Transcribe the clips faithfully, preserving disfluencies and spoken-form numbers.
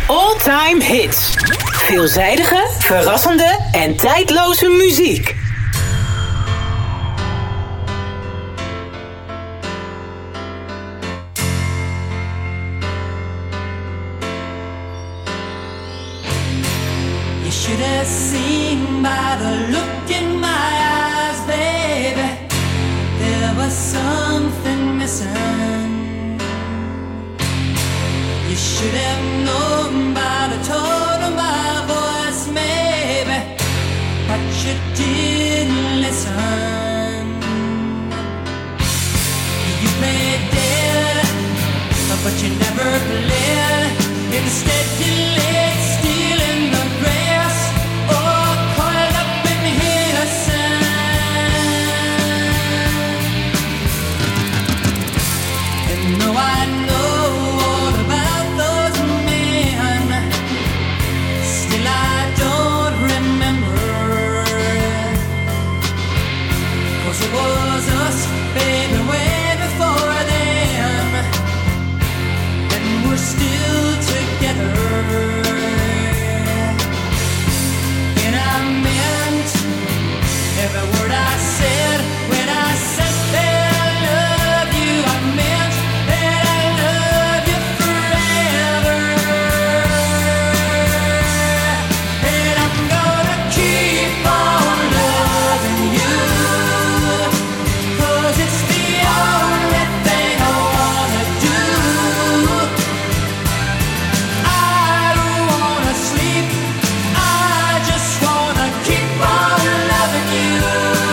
All-time hits. Veelzijdige, verrassende en tijdloze muziek. You should have seen by the look in my eyes, baby, there was something missing. You should have known by the tone of my voice, maybe, but you didn't listen. You played dead, but you never played. Instead you laid still in the grass, or coiled up in innocence. And though I know it was us, baby, way before then, and we're still together. And I meant every word I said when I said that I love you. I meant that I love you forever, and I'm gonna keep on loving you. It's the only thing I wanna do. I don't wanna sleep, I just wanna keep on loving you.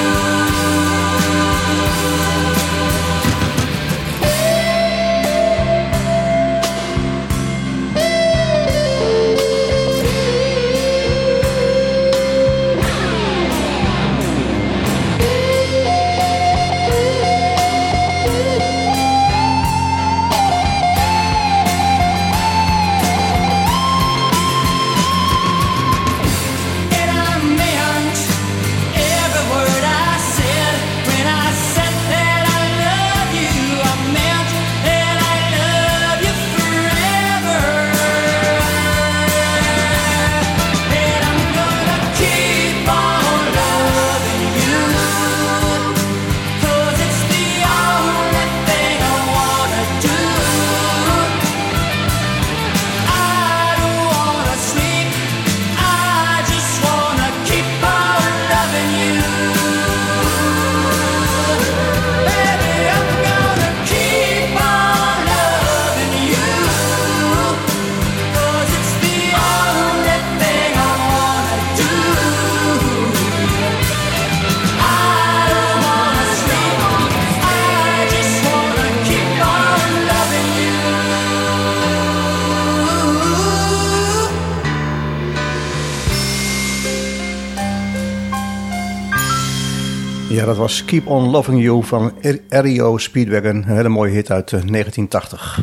Ja, dat was Keep On Loving You van R E O Speedwagon. Een hele mooie hit uit uh, negentien tachtig.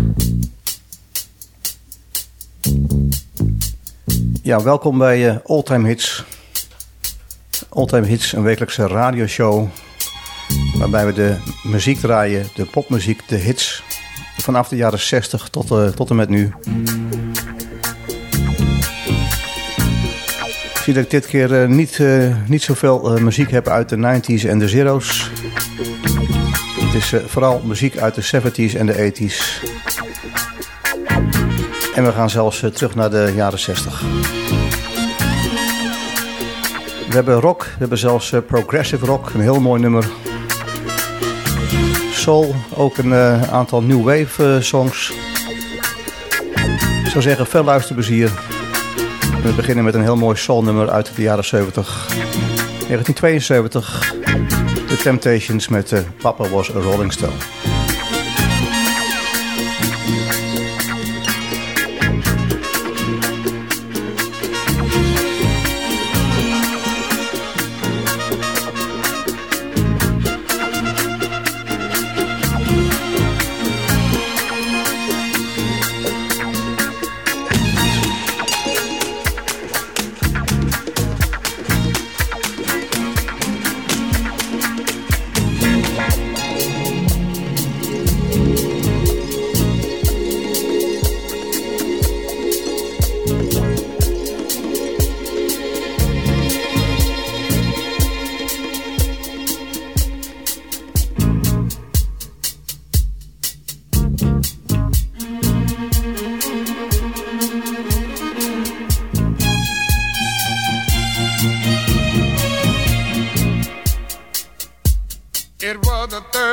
Ja, welkom bij uh, Alltime Hits. Alltime Hits, een wekelijkse radioshow waarbij we de muziek draaien, de popmuziek, de hits vanaf de jaren zestig tot, uh, tot en met nu. Ik zie dat ik dit keer uh, niet, uh, niet zoveel uh, muziek heb uit de nineties en de zeros. Het is uh, vooral muziek uit de zeventies en de tachtigs. En we gaan zelfs uh, terug naar de jaren zestig. We hebben rock, we hebben zelfs uh, progressive rock, een heel mooi nummer. Soul, ook een uh, aantal new wave uh, songs. Ik zou zeggen, veel luisterplezier. We beginnen met een heel mooi soulnummer uit de jaren zeventig. negentien tweeënzeventig. The Temptations met uh, Papa Was a Rolling Stone.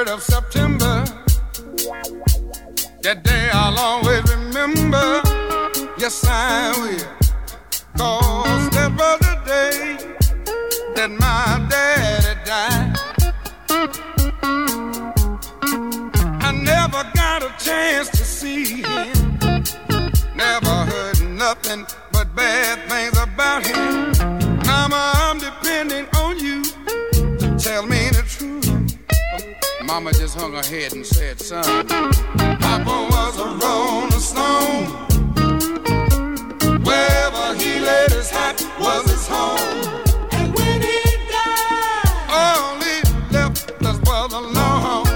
twenty-third of September. That day I'll always remember. Yes, I will. 'Cause that was the day that my daddy died. I never got a chance to see him. Never heard nothing but bad things about him. Mama, I'm depending on you to tell me the truth. Mama just hung her head and said, son, Papa was a rolling stone. Wherever he laid his hat was his home. And when he died, all he left us was alone.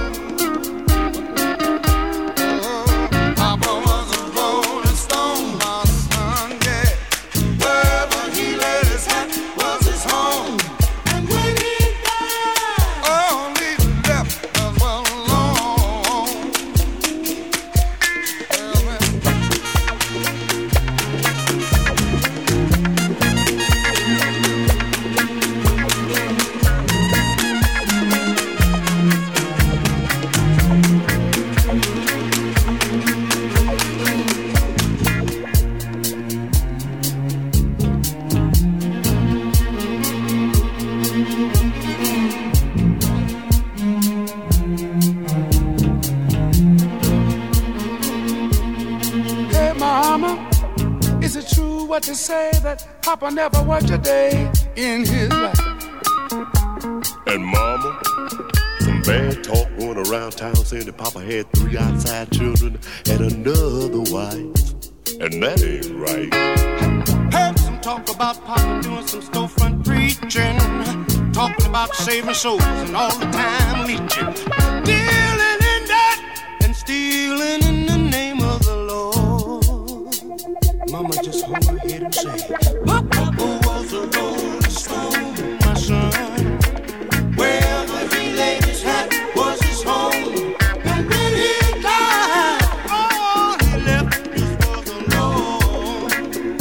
Oh, Papa was a rolling stone, my son, yeah. Wherever he laid his hat was his home. And when he died, all he left us was alone. Well, man. Hey, Mama, is it true what they say that Papa never worked a day in his life? And Mama, some bad talk going around town saying that Papa had three outside children and another wife. And that ain't right. Heard some talk about Papa doing some storefront preaching, talking about saving souls and all the time leeching, dealing in that and stealing in the name of the Lord. Mama just hung her head and said, Papa was a rolling stone, my son. Wherever he laid his hat was his home. And when he died, all he left us was alone.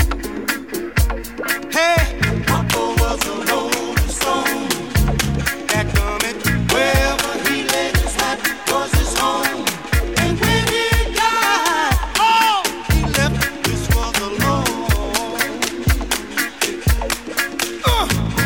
Hey, Papa was a rolling stone. That comment, wherever he laid his hat was his home. And when he died, all he left us was alone. Uh.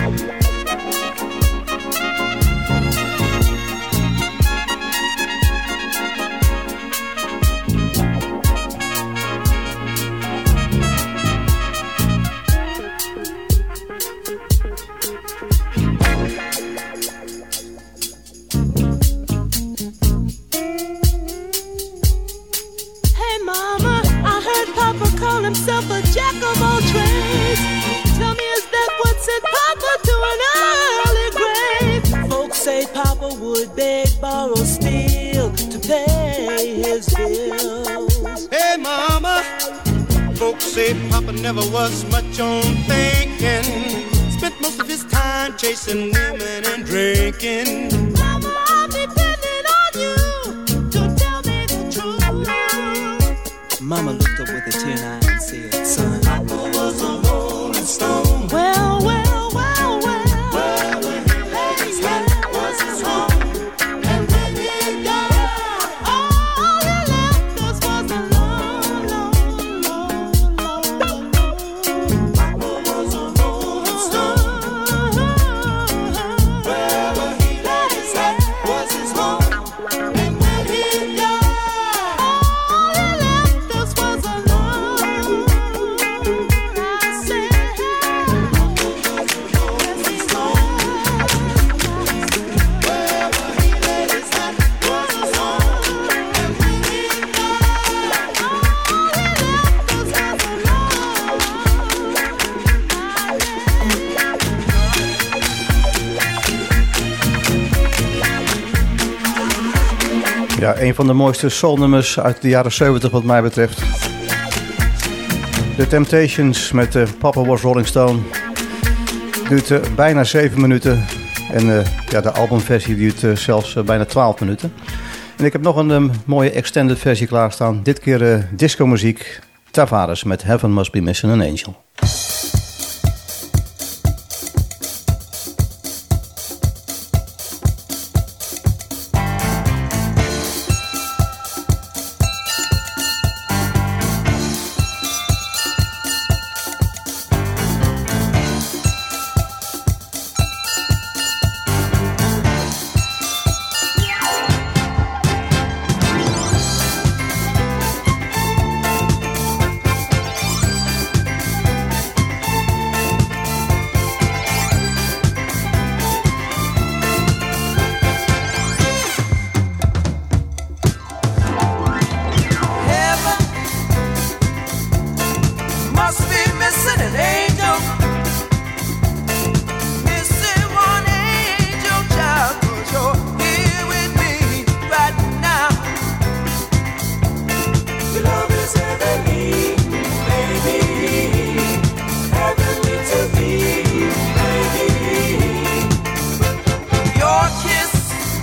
Hey mama, I heard Papa call himself a jack of all trades. Tell me, is that what sent Papa to an early grave? Folks say Papa would beg, borrow, steal to pay his bills. Hey, Mama, folks say Papa never was much on thinking. Spent most of his time chasing women and drinking. Mama, I'm depending on you to tell me the truth. Mama looked up with a tear in her eye and said, son, Papa was a rolling stone. Well, well, well, well. Wherever he laid his hat was his home. And when he died, All he left us was alone, alone, alone, alone. Papa was a rolling stone. Wherever he laid his hat was his home. And when he died, All he left us was alone. I said, Papa was a rolling stone. Wherever he laid his hat was his home. And when he died, all he left us was Ja, een van de mooiste soulnummers uit de jaren zeventig wat mij betreft. The Temptations met uh, Papa Was Rolling Stone. Duurt uh, bijna zeven minuten. En uh, ja, de albumversie duurt uh, zelfs uh, bijna twaalf minuten. En ik heb nog een um, mooie extended versie klaarstaan. Dit keer uh, disco muziek. Tavares met Heaven Must Be Missing an Angel. must be missing an angel. Missing one angel child, 'cause you're here with me right now. Your love is heavenly, baby. Heavenly to me, baby. Your kiss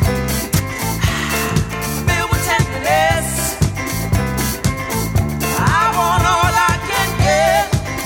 filled with tenderness. I want all I can get.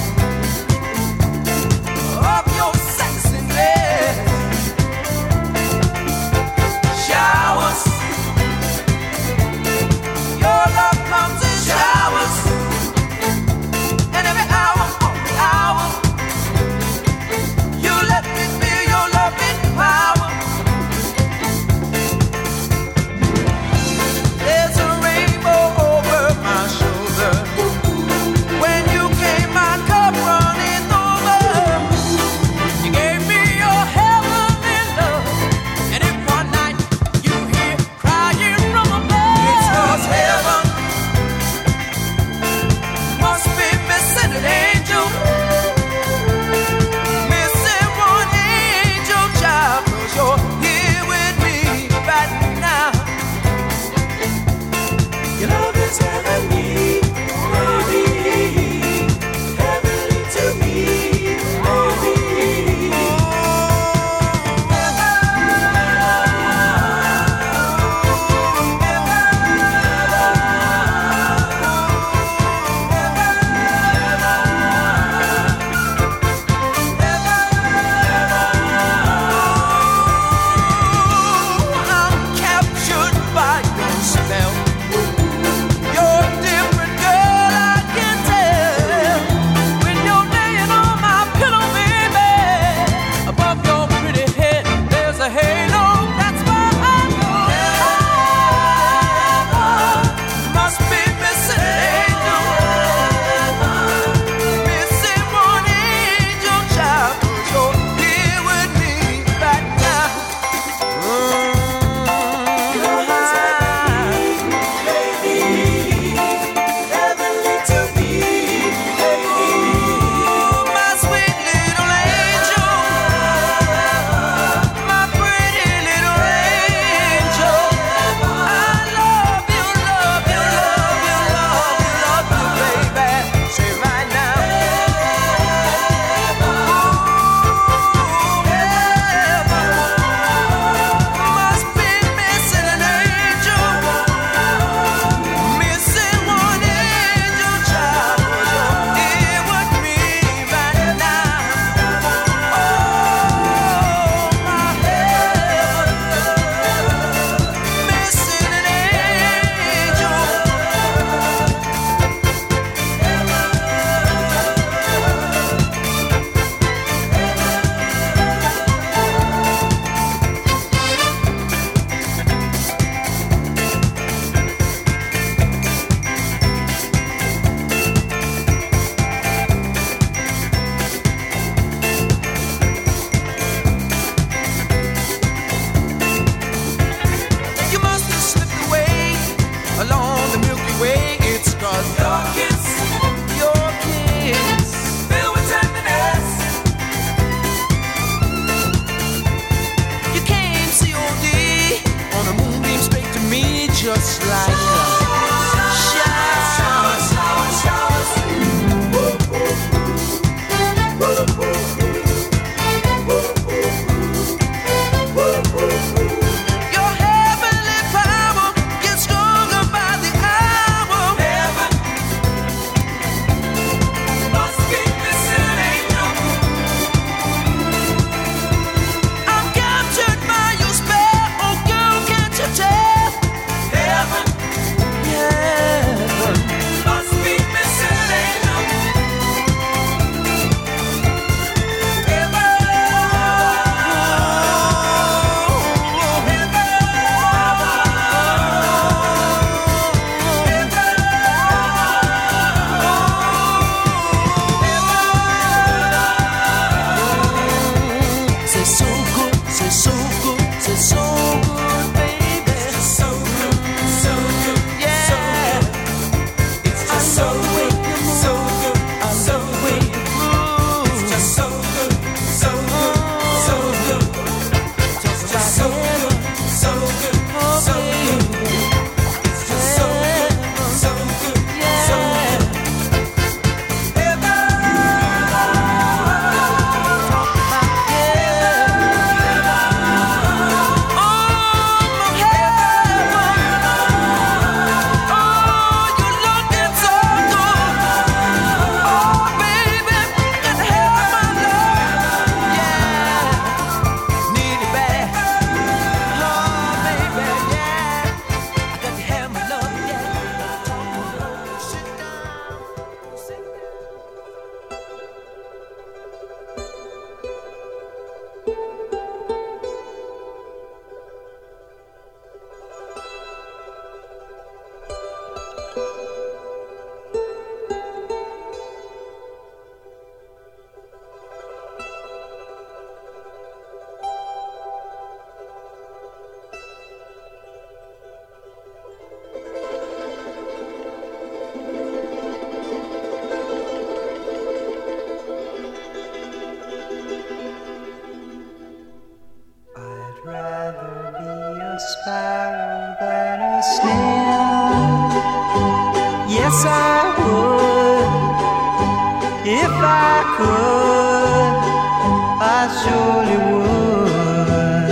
If I could, I surely would.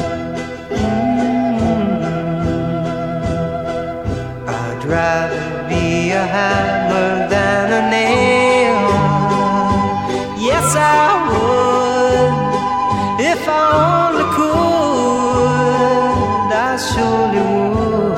Mm-hmm. I'd rather be a hammer than a nail. Yes, I would. If I only could, I surely would.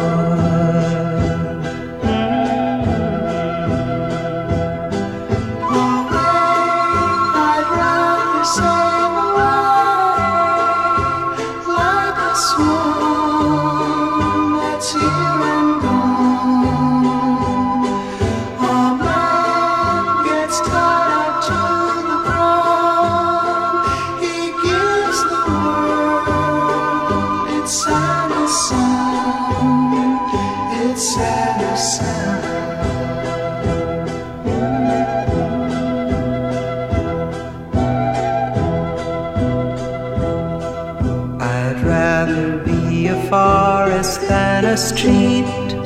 Forest than a street.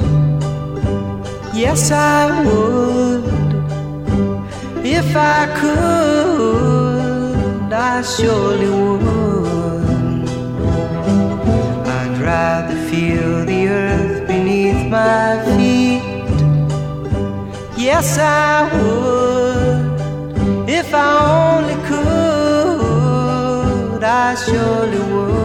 Yes, I would. If I could, I surely would. I'd rather feel the earth beneath my feet. Yes, I would. If I only could, I surely would.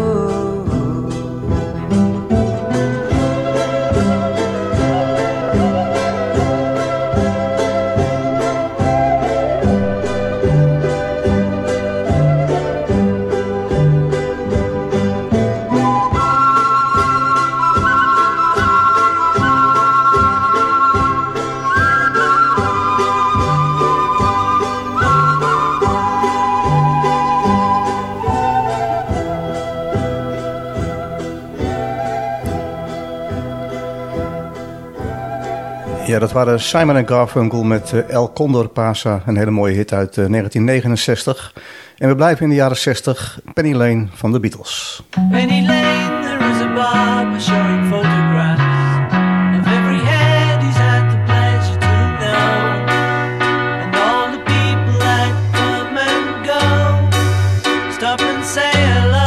Ja, dat waren Simon en Garfunkel met uh, El Condor Pasa, een hele mooie hit uit uh, negentien negenenzestig. En we blijven in de jaren zestig, Penny Lane van de Beatles. Penny Lane, there is a barber showing photographs of every head he's had the pleasure to know, and all the people that come and go, stop and say hello.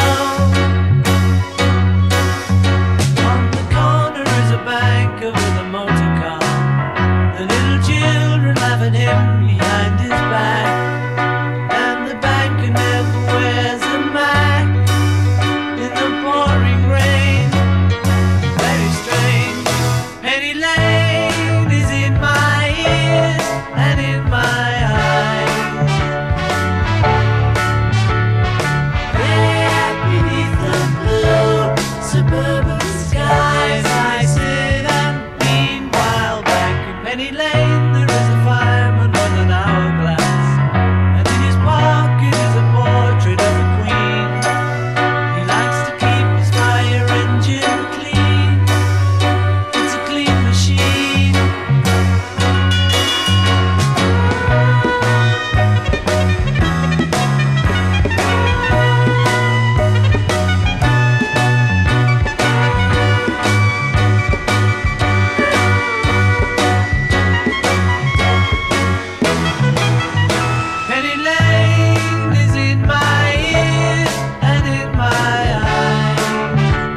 On the corner is a banker with a motor car, the little children laughing him behind his back, and the banker never wears a mask in the pouring rain. Very strange. Penny Lane is in my ears and in my eyes. There beneath the blue suburban skies, I sit and meanwhile back in Penny Lane there is a fireman with an hourglass, and in his pocket is a portrait of a queen. He likes to keep his fire engine clean. It's a clean machine. Penny Lane is in my ears and in my eyes.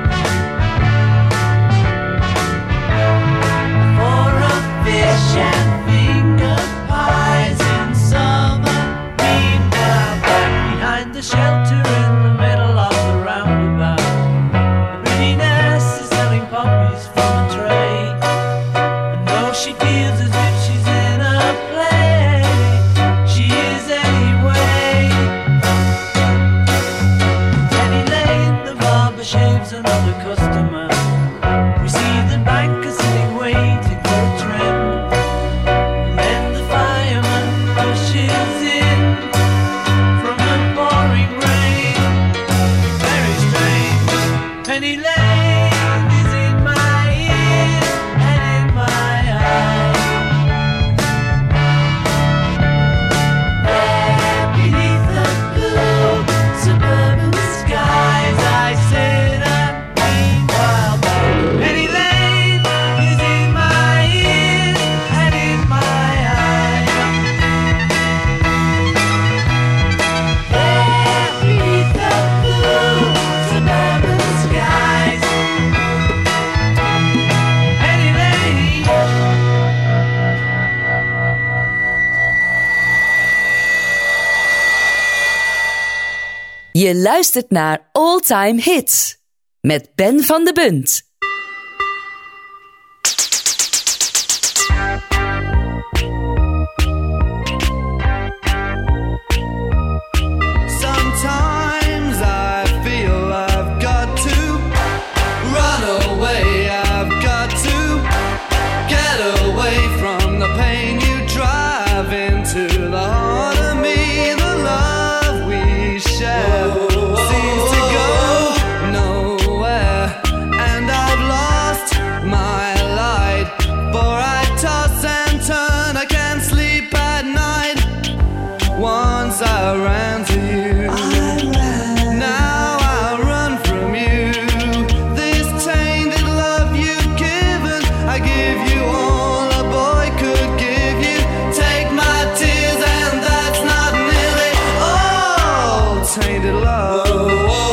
For a fish and finger pies in summer. Meanwhile, back behind the shelter in the middle of the roundabout, the pretty nurse is selling poppies from a tray. And though she feels as if she's in a play, she is anyway. Penny Lane, the barber shaves another customer. We see the banker sitting waiting for a trim, and then the fireman rushes in from the pouring rain. Very strange. Penny Lane is in my ears and in my eyes. There beneath the blue suburban skies, I sit and meanwhile back. Penny Lane is in my ears and in my eyes. Je luistert naar All Time Hits met Ben van de Bunt. Sometimes I feel I've got to run away. I've got to get away from the pain you drive into the heart of me. The love we share seems to go nowhere, and I've lost my light. For I toss and turn, I can't sleep at night. Once I ran to you, now I run from you. This tainted love you've given, I give you all a boy could give you. Take my tears and that's not nearly all. Tainted love,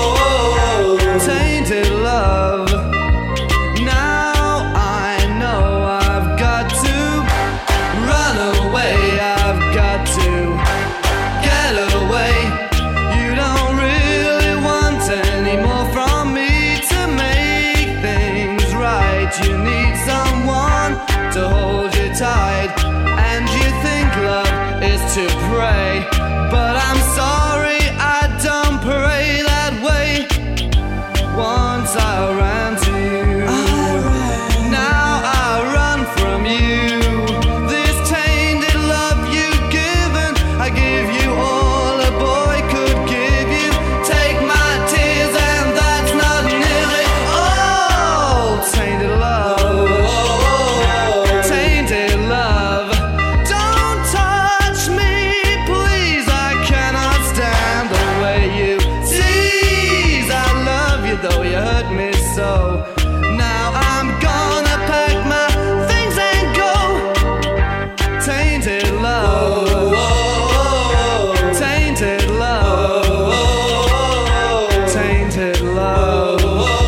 tainted love. Now I know I've got to run away. I've got to get away. You don't really want any more from me to make things right. You need someone to hold you tight, and you think love is to pray. But I'm sorry, I don't pray that way. Once I ran to you, now I run from you. This tainted love you've given, I give you all a boy could give you. Take my tears and that's not nearly all. Tainted love, tainted love. Don't touch me, please. I cannot stand the way you tease. I love you though you hurt me so. Now I'm gonna pack my things and go. Tainted love, tainted love, tainted love,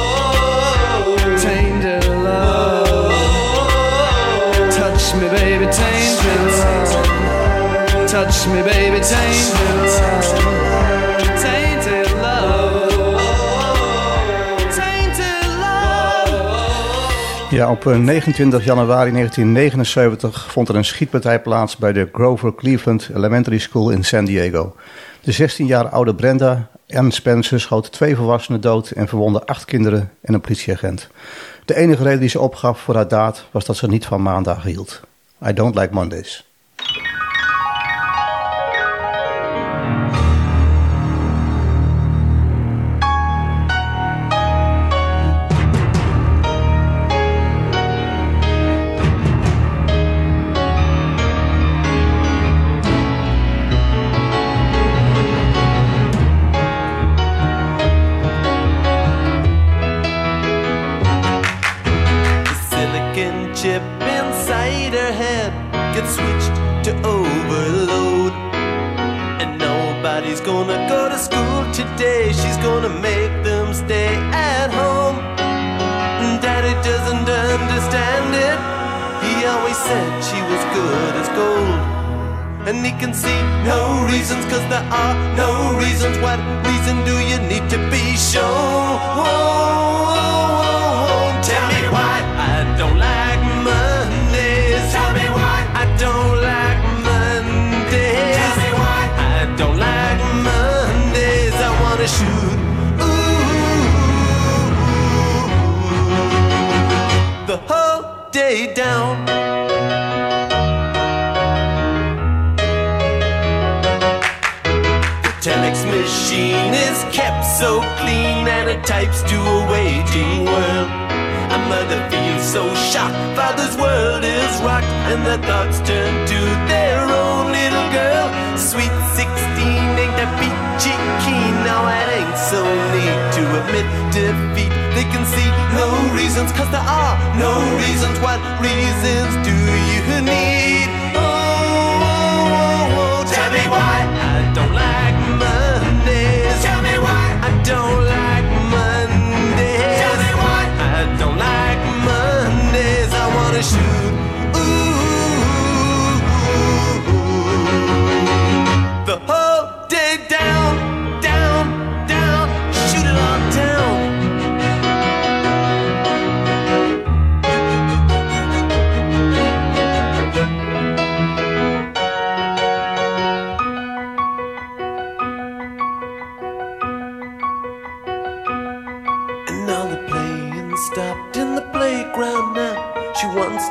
tainted love. Touch me, baby, tainted love. Touch me, baby, tainted love. Tainted love, tainted love. Ja, op eh, negenentwintig januari negentien negenenzeventig vond er een schietpartij plaats bij de Grover Cleveland Elementary School in San Diego. De zestien jaar oude Brenda Ann Spencer schoot twee volwassenen dood en verwondde acht kinderen en een politieagent. De enige reden die ze opgaf voor haar daad was dat ze niet van maandagen hield. I don't like Mondays. The silicon chip inside her head gets switched to overload. And nobody's gonna go to school today. She's gonna make them stay at home. Daddy doesn't understand it. He always said she was good as gold. And he can see no reasons, cause there are no reasons. What reason do you need to be shown? Tell me why I don't like Mondays. Tell me why I don't like Mondays. Tell me why I don't like Mondays. I wanna shoot ooh, the whole day down. Telex machine is kept so clean and it types to a waiting world. A mother feels so shocked, father's world is rocked, and their thoughts turn to their own little girl. Sweet sixteen ain't that peachy keen, now it ain't so neat to admit defeat. They can see no reasons, cause there are no reasons. What reasons do you need? Oh, oh, oh, oh. Tell me why I don't like Mondays. Tell me why I don't like Mondays. Tell me why I don't like Mondays. I wanna shoot ooh, the whole day down, down,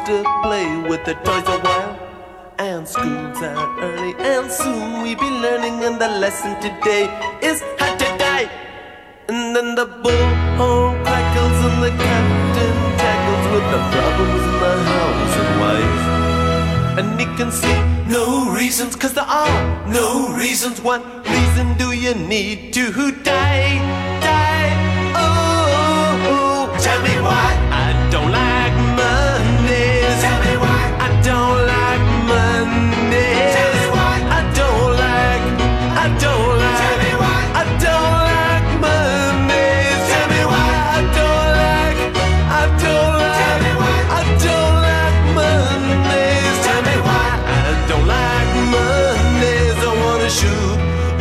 to play with their toys a while. And school's out early, and soon we be learning. And the lesson today is how to die. And then the bullhorn crackles and the captain tackles with the problems in the house and wife. And he can see no reasons, cause there are no reasons. What reason do you need to die? Die, oh, oh. Tell me why I don't like Mondays. Tell me why I don't like Mondays. Tell me why I don't like, I don't like. Tell me why I don't like Mondays. Tell me why I don't like, I don't like. Tell me why I don't like Mondays. Tell me why I don't like Mondays. I wanna shoot.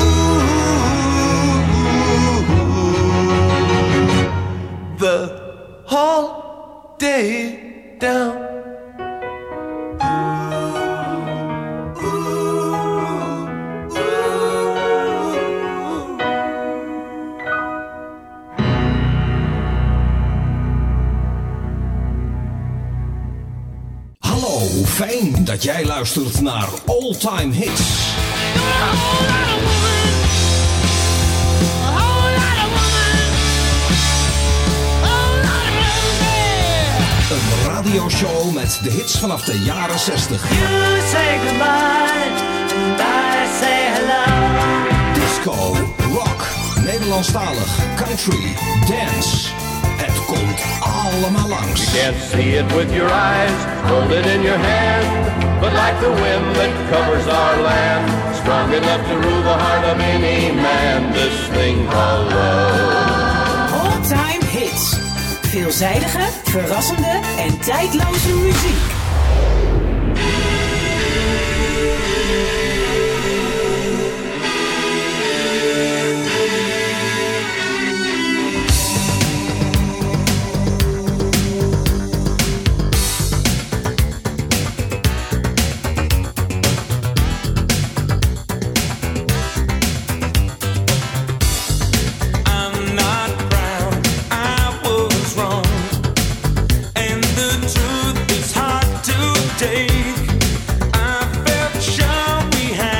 The whole day down. Hallo, fijn dat jij luistert naar All Time Hits. Een radioshow met de hits vanaf de jaren zestig. You say goodbye and I say hello. Disco, rock, Nederlandstalig, country, dance. Het komt allemaal langs. You can't see it with your eyes, hold it in your hand. But like the wind that covers our land, strong enough to rule the heart of any man, this thing called love. All Time Hits. Veelzijdige, verrassende en tijdloze muziek. I felt sure we had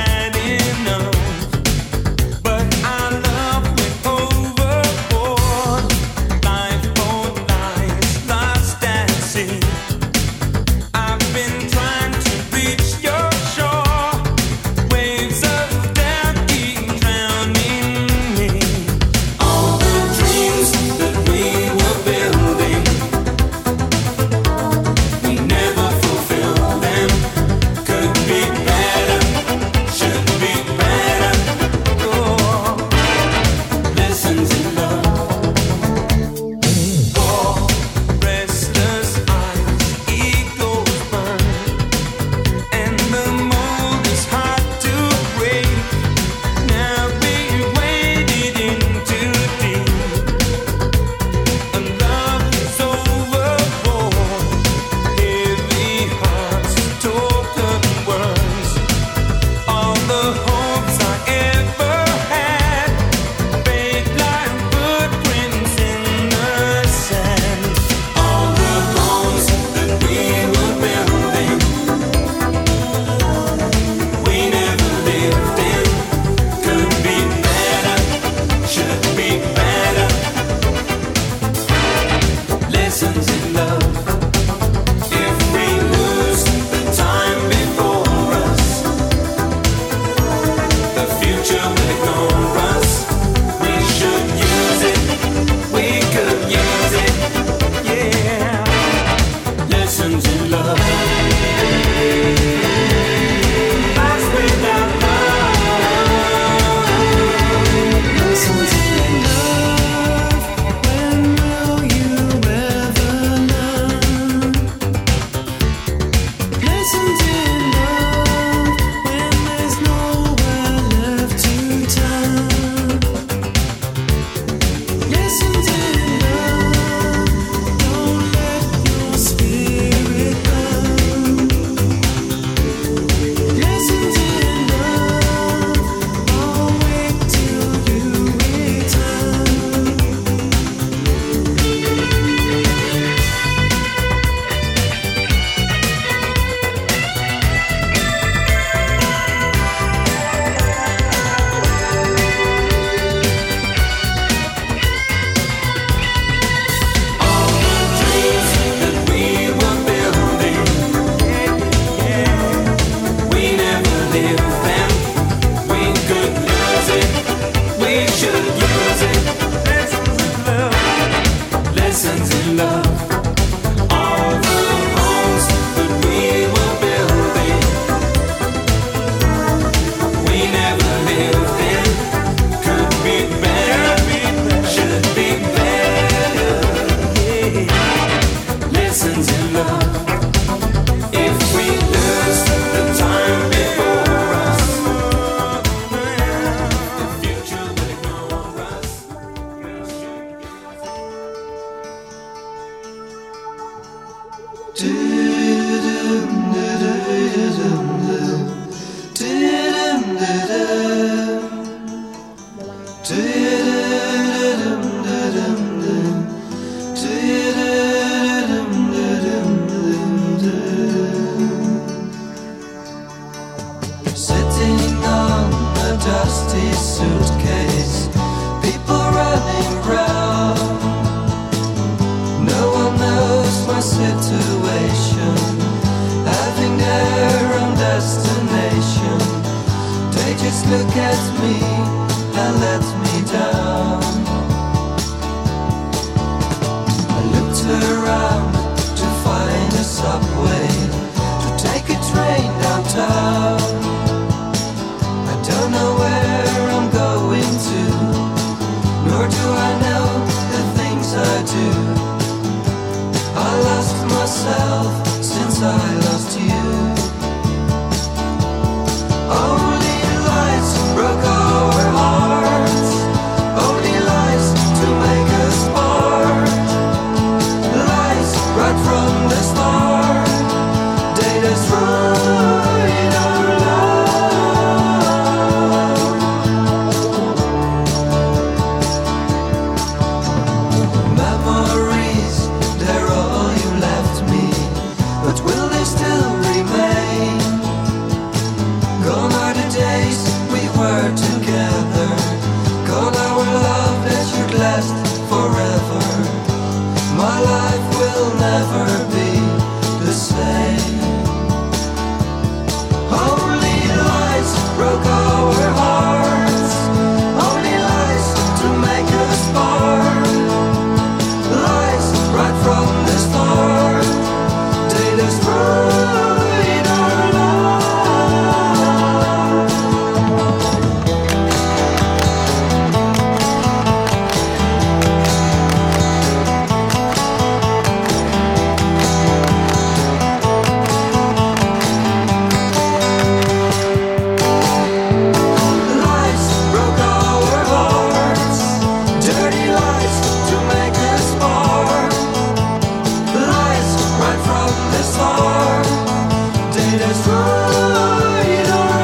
Just look at me and let me down. I looked around to find a subway, to take a train downtown. I don't know where I'm going to, nor do I know the things I do. I lost myself since I lost you. Only lies broke our hearts, only lies to make us part. Lies right from the start, they destroyed our love. Memories, they're all you left me, but will they still remain? Gone are the days we were together, gone our love that should last forever. My life will never be the same. Only lies broke our hearts, only lies to make us part. Lies right from the start, they destroyed our love. Lies broke our hearts, dirty lies to make us part. Lies right from the start, they destroyed our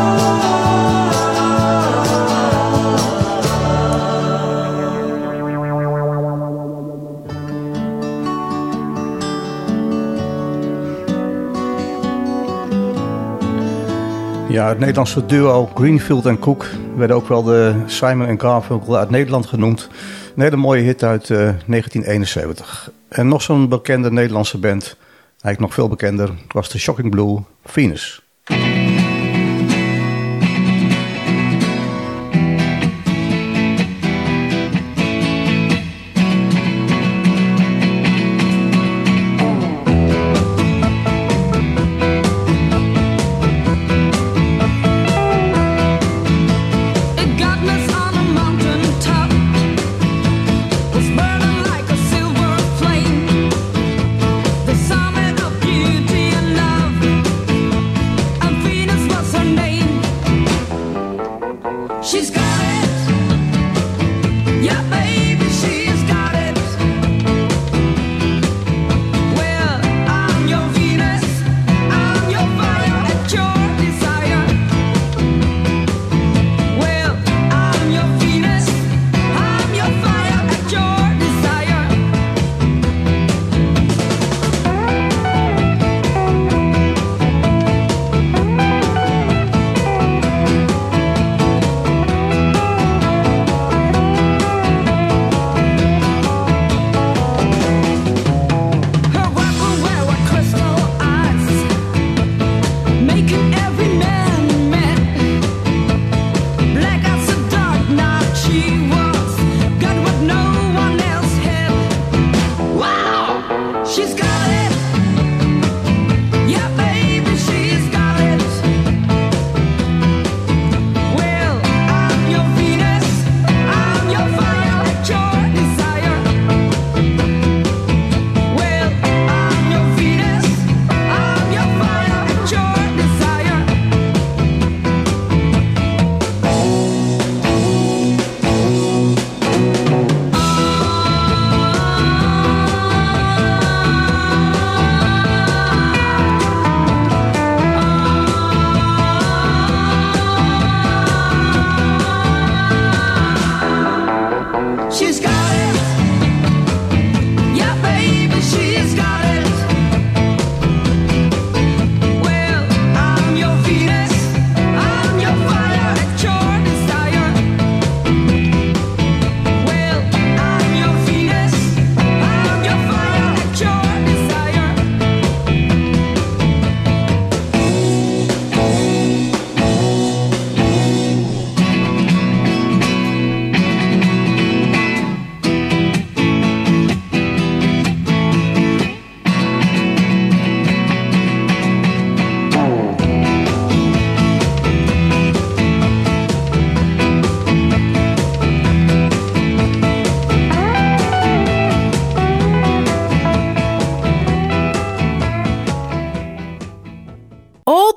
Ja, het Nederlandse duo Greenfield en Cook werden ook wel de Simon en Garfunkel uit Nederland genoemd. Een hele mooie hit uit uh, negentien eenenzeventig. En nog zo'n bekende Nederlandse band, eigenlijk nog veel bekender, was de Shocking Blue Venus. It godless on a mountain top was burning like a silver flame, the summit of beauty and love. And Venus was her name. She's got it, yeah, baby, she's got it. Well, I'm your Venus, I'm your fire at your desire. Well, I'm your Venus, I'm your fire at your desire.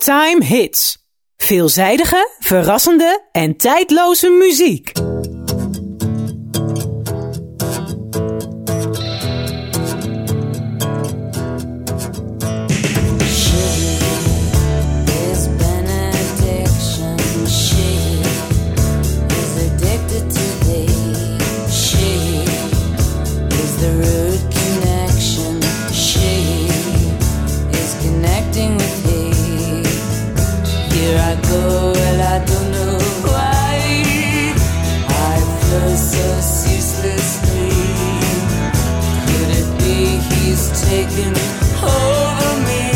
All-time hits. Veelzijdige, verrassende en tijdloze muziek. Taking over me.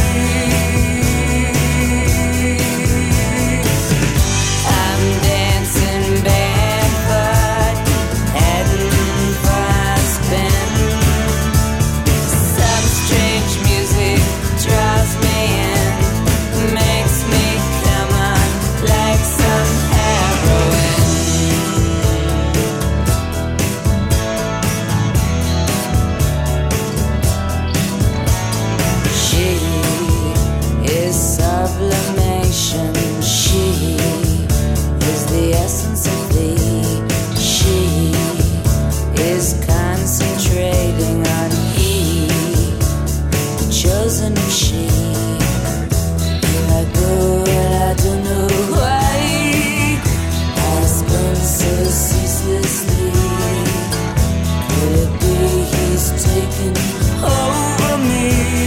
I'm dancing barefoot, heading for a spin. Some strange music draws me in, makes me come on like some heroin. Sublimation, she is the essence of thee. She is concentrating on he, the chosen of she. Here I go and I don't know why I spin so ceaselessly. Could it be he's taking over me?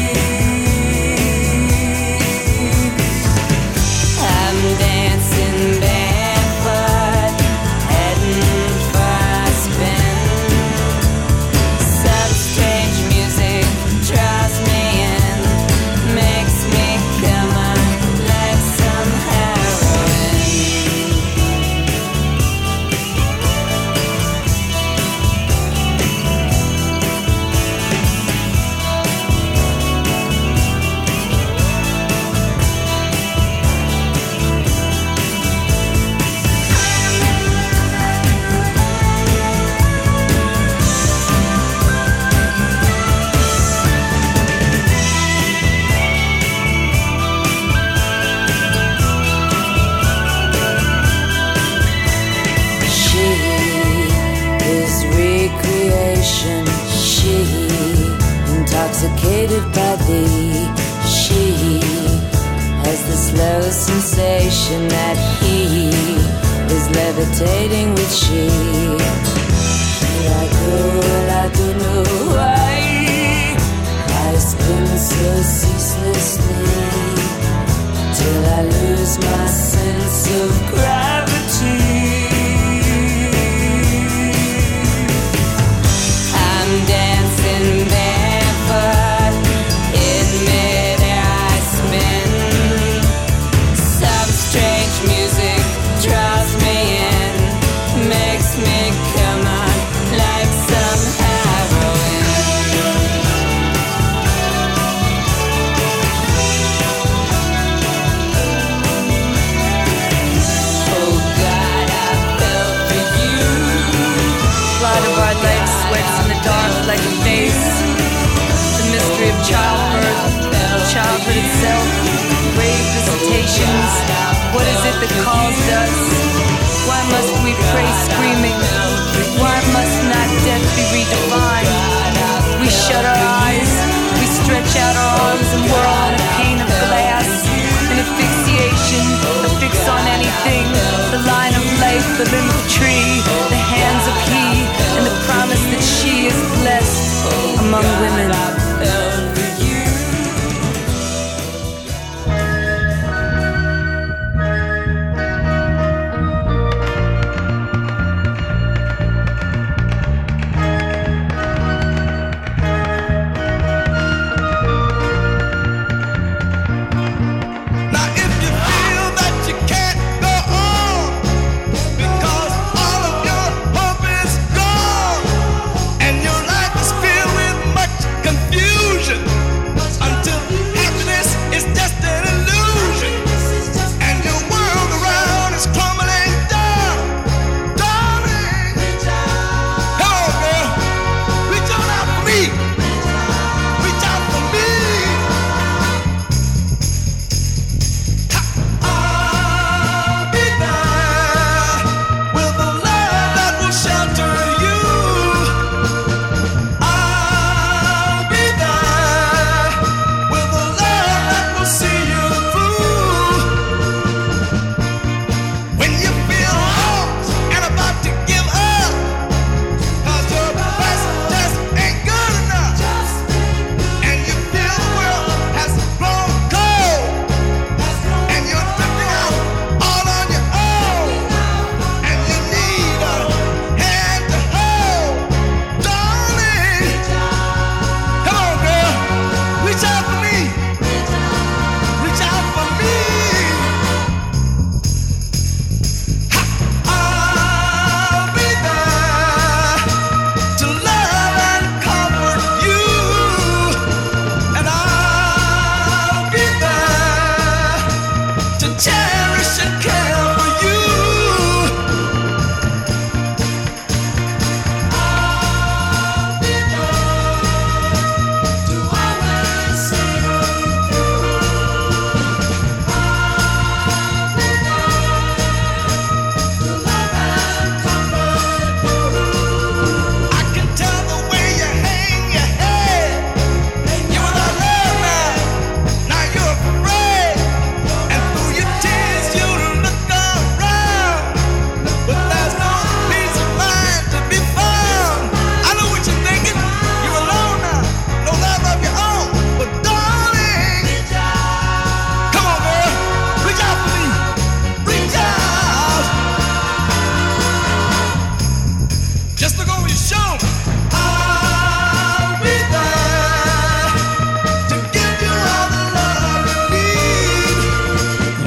Dancing barefoot, heading for a spin. Some strange music draws me in, makes me come on like some heroin. She, intoxicated by thee, she has the slow sensation that he is levitating with she. Here I go and I don't know why I spin so ceaselessly till I lose my sense of gravity. Dancing barefoot, in midair I spin. Some strange music draws me in, makes me come on like some heroin. Oh God, I fell for you. Blood of our legs sweats in the dark like a face. The mystery of childbirth, childhood itself, grave visitations. What is it that calls us? Why must we pray screaming? Why must not death be redefined? We shut our eyes, we stretch out our arms and whirl on a pane of glass. An asphyxiation, a fix on anything. The line of life, the limb of tree, the hands of he, and the promise that she is blessed among women. Now if you feel that you can't go on because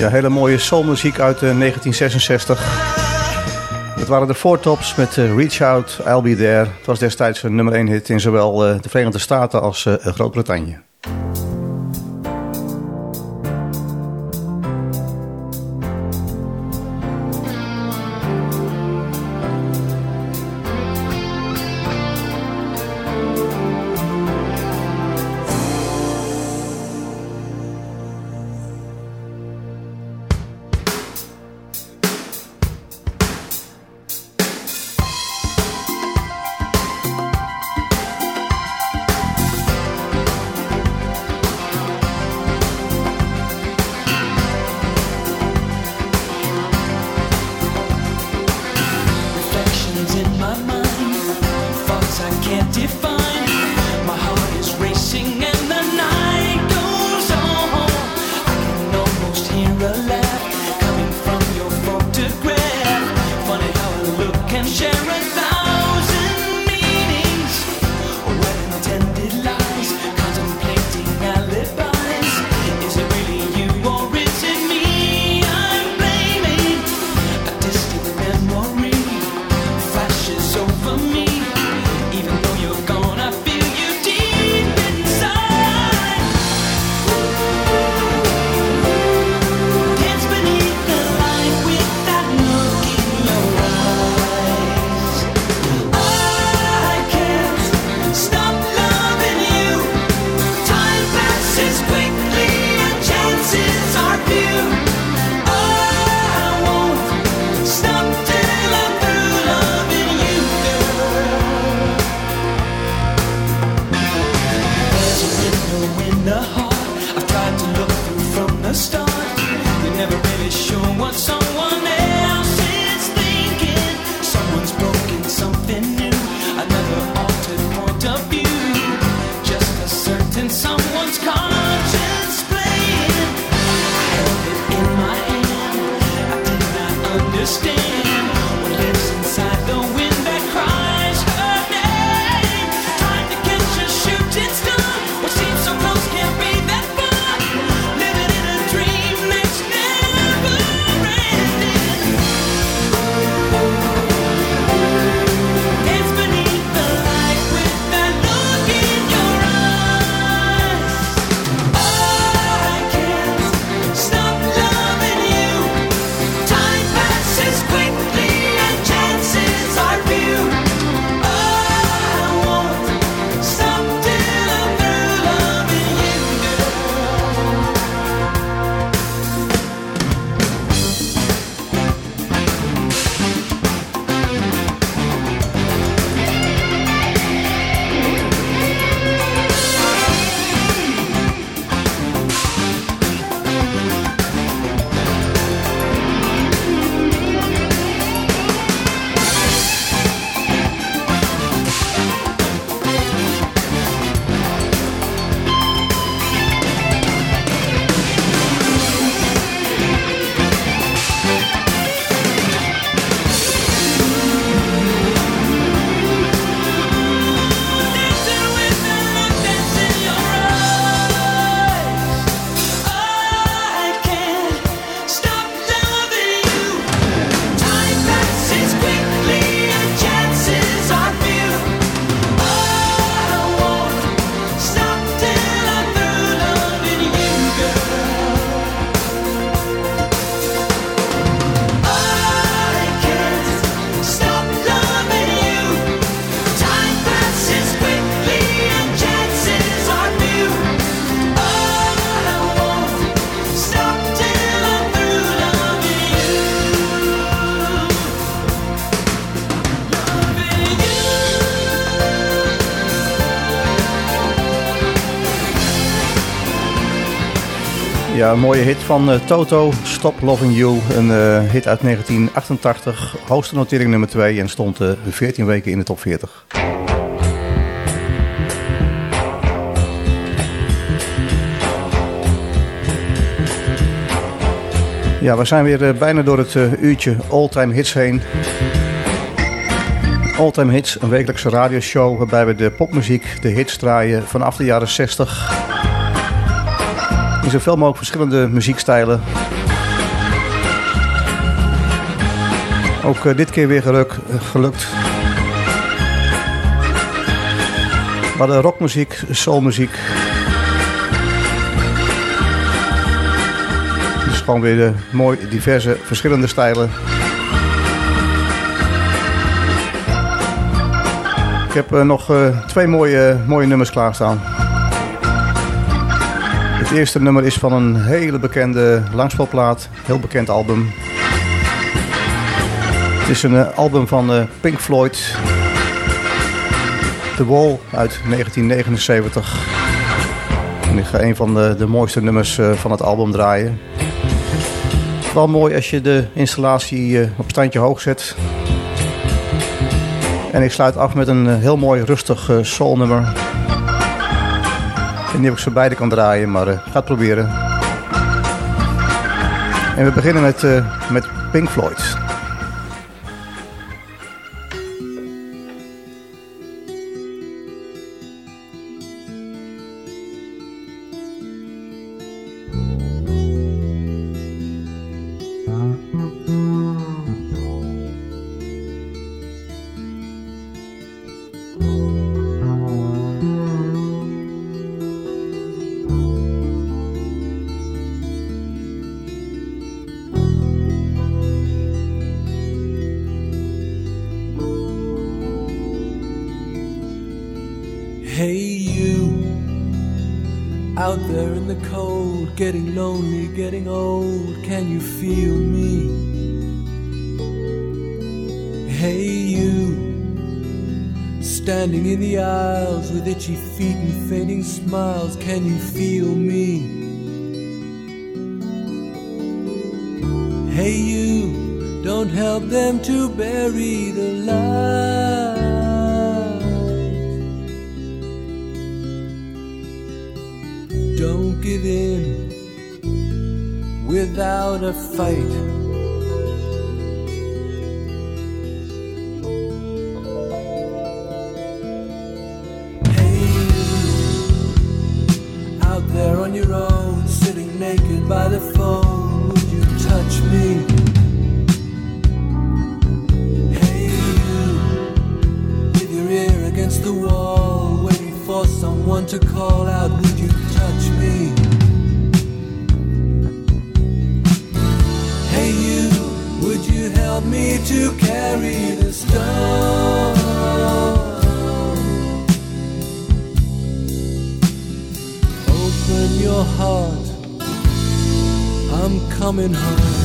Ja, hele mooie soulmuziek uit uh, negentien zesenzestig. Dat waren de Four Tops met uh, Reach Out, I'll Be There. Het was destijds een nummer één hit in zowel uh, de Verenigde Staten als uh, Groot-Brittannië. Ja, een mooie hit van uh, Toto, Stop Loving You. Een uh, hit uit negentien achtentachtig. Hoogste notering nummer twee en stond uh, veertien weken in de top veertig. Ja, we zijn weer uh, bijna door het uh, uurtje All-Time Hits heen. All-Time Hits, een wekelijkse radioshow waarbij we de popmuziek, de hits draaien vanaf de jaren zestig. In zoveel mogelijk verschillende muziekstijlen. Ook uh, dit keer weer geluk, uh, gelukt. We hadden rockmuziek, soulmuziek. Dus gewoon weer de mooi diverse, verschillende stijlen. Ik heb uh, nog uh, twee mooie, mooie nummers klaarstaan. Het eerste nummer is van een hele bekende langspeelplaat, heel bekend album. Het is een uh, album van uh, Pink Floyd, The Wall uit negentien negenenzeventig. En ik ga een van de, de mooiste nummers uh, van het album draaien. Wel mooi als je de installatie uh, op standje hoog zet. En ik sluit af met een uh, heel mooi rustig uh, soulnummer. Ik weet niet of ik ze beide kan draaien, maar uh, ga het proberen. En we beginnen met, uh, met Pink Floyd. Getting lonely, getting old, can you feel me? Hey you, standing in the aisles with itchy feet and fading smiles, can you feel me? Hey you, don't help them to bury the light. Don't give in without a fight. Hey you, out there on your own, sitting naked by the phone, would you touch me? Hey you, with your ear against the wall, waiting for someone to call out, would you touch me? Hey you, would you help me to carry the stone? Open your heart, I'm coming home.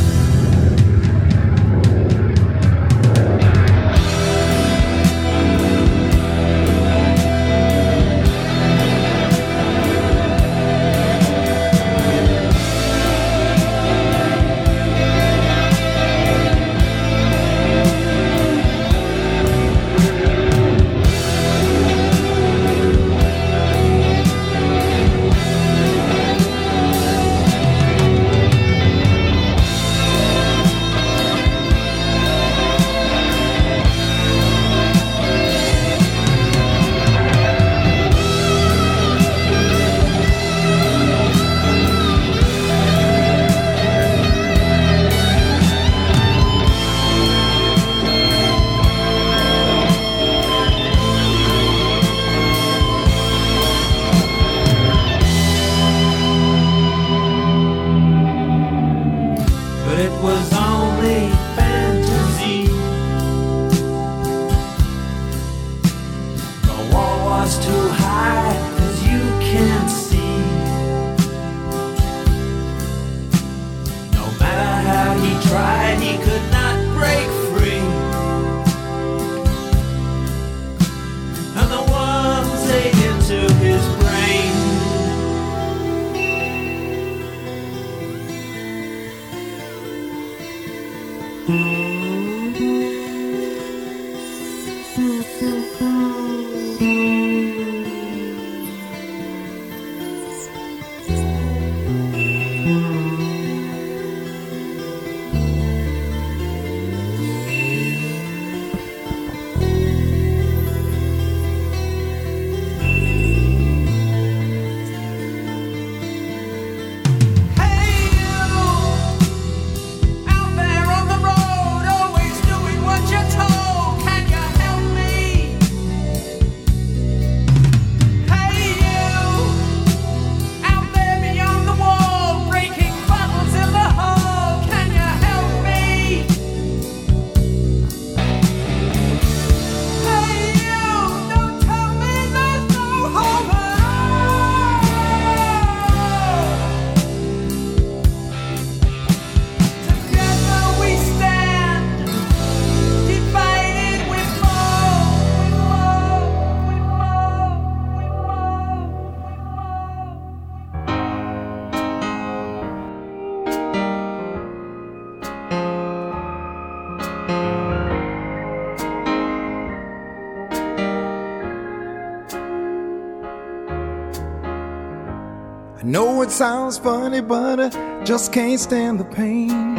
know it sounds funny, but I just can't stand the pain.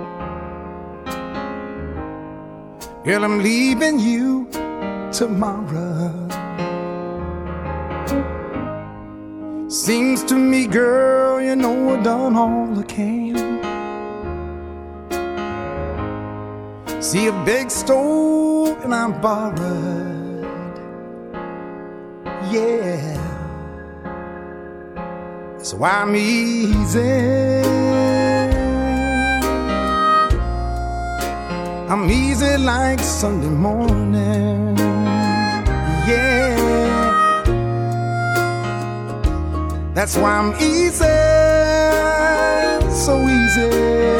Girl, I'm leaving you tomorrow. Seems to me, girl, you know I done all I can. See a big stove and I'm borrowed. Yeah. So I'm easy. I'm easy like Sunday morning. Yeah. That's why I'm easy. So easy.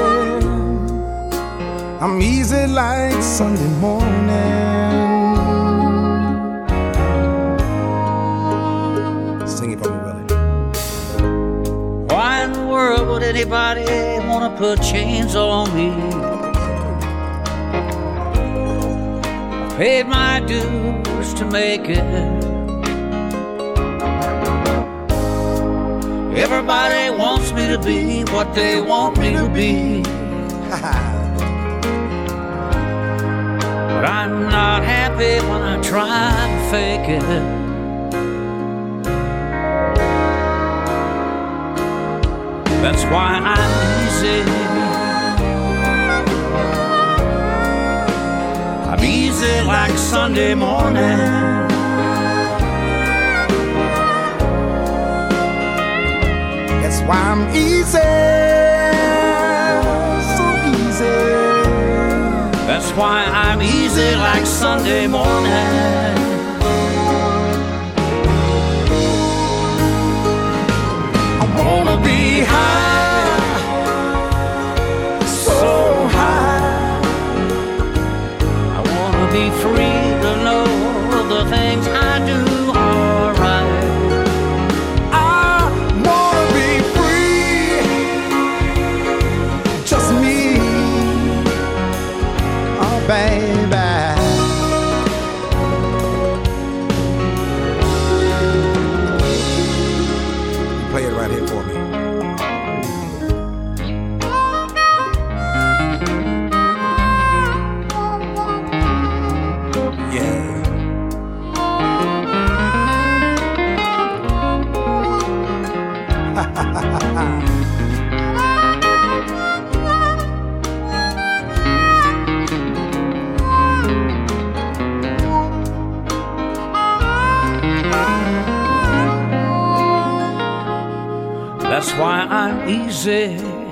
I'm easy like Sunday morning. Sing it for me, Willie. Why in the world would anybody want to put chains on me? I paid my dues to make it. Everybody wants me to be what they want me to be. But I'm not happy when I try to fake it. That's why I'm easy. I'm easy like Sunday morning. That's why I'm easy. So easy. That's why I'm easy like Sunday morning. I wanna be high, so high. I wanna be free to know the things I do are right. I wanna be free, just me. Oh, baby. Play it right here for me. Yeah. That's why I'm easy.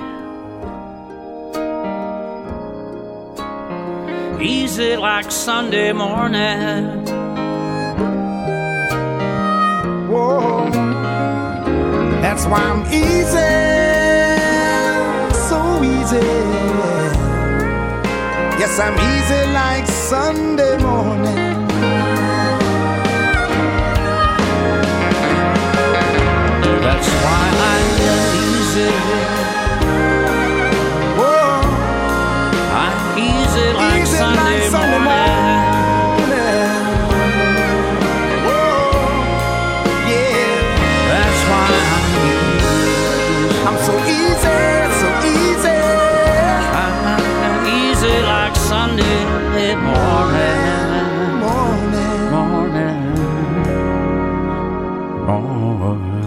Easy like Sunday morning. Whoa. That's why I'm easy. So easy. Yes, I'm easy like Sunday morning. That's why I'm easy. Whoa. I'm easy like Easy Sunday, like Sunday morning. morning. Whoa. Yeah. That's why I'm easy. I'm so easy, so easy. I'm easy like Sunday morning. Morning. Morning. Morning.